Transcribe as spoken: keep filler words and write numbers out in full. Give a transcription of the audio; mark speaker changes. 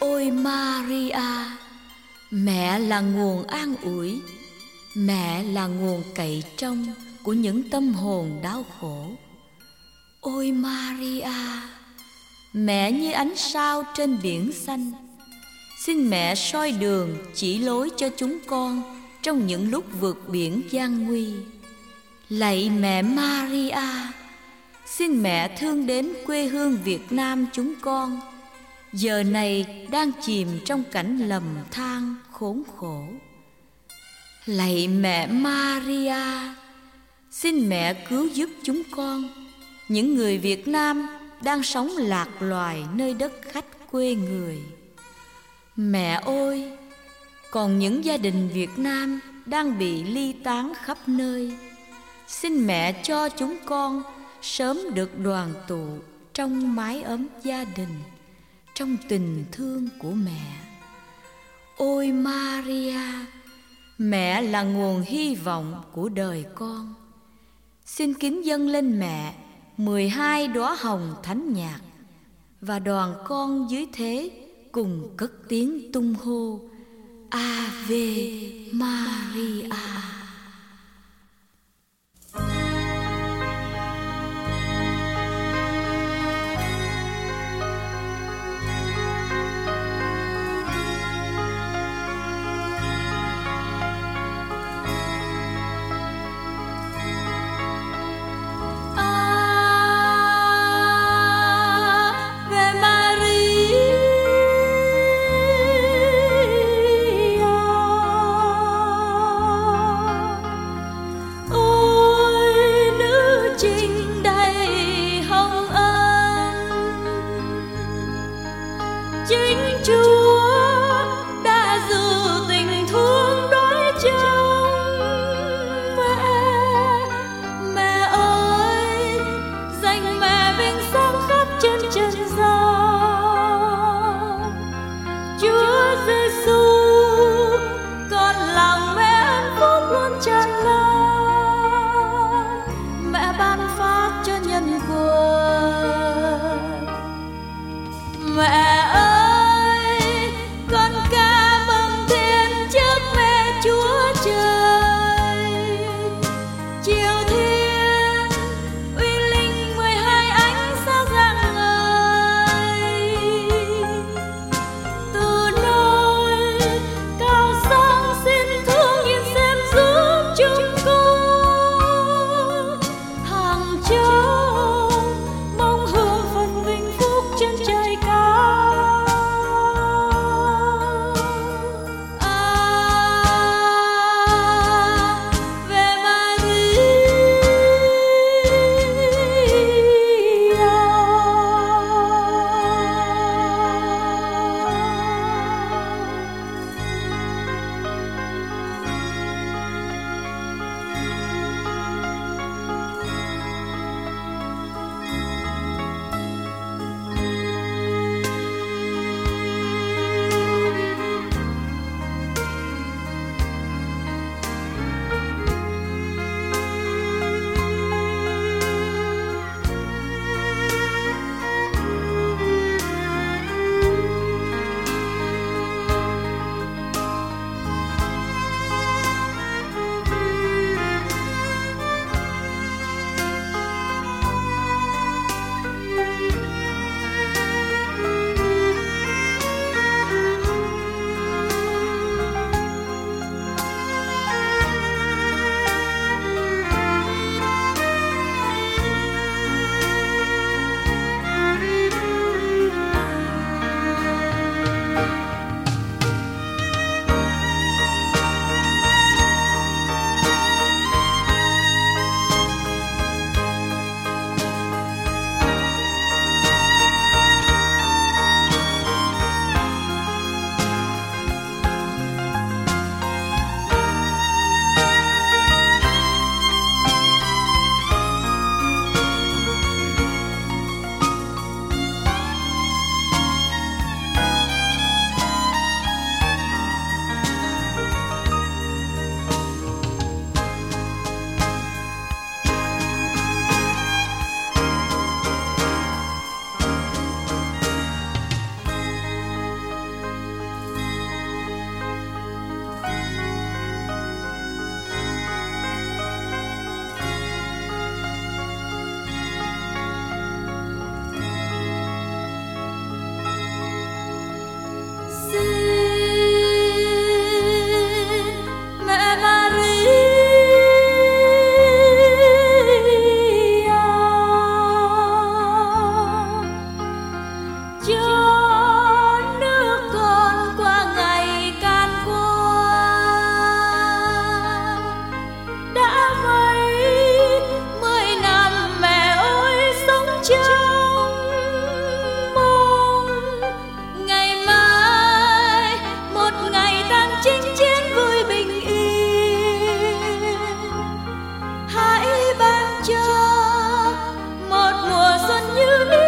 Speaker 1: Ôi Maria, mẹ là nguồn an ủi, mẹ là nguồn cậy trông của những tâm hồn đau khổ. Ôi Maria, mẹ như ánh sao trên biển xanh, xin mẹ soi đường chỉ lối cho chúng con trong những lúc vượt biển gian nguy. Lạy mẹ Maria, xin mẹ thương đến quê hương Việt Nam chúng con, giờ này đang chìm trong cảnh lầm than khốn khổ. Lạy mẹ Maria, xin mẹ cứu giúp chúng con, những người Việt Nam đang sống lạc loài nơi đất khách quê người. Mẹ ơi, còn những gia đình Việt Nam đang bị ly tán khắp nơi, xin mẹ cho chúng con sớm được đoàn tụ trong mái ấm gia đình, trong tình thương của mẹ. Ôi Maria, mẹ là nguồn hy vọng của đời con. Xin kính dâng lên mẹ mười hai đóa hồng thánh nhạc, và đoàn con dưới thế cùng cất tiếng tung hô Ave Maria. như